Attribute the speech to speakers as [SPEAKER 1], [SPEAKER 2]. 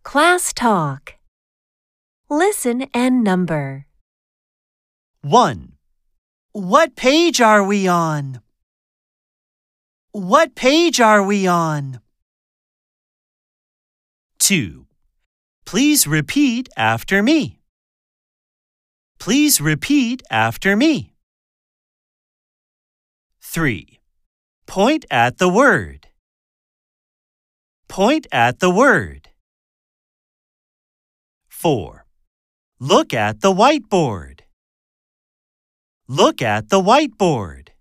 [SPEAKER 1] Class Talk. Listen and number.
[SPEAKER 2] 1. What page are we on? What page are we on? 2. Please repeat after me. Please repeat after me. 3. Point at the word. Point at the word. 4. Look at the whiteboard. Look at the whiteboard.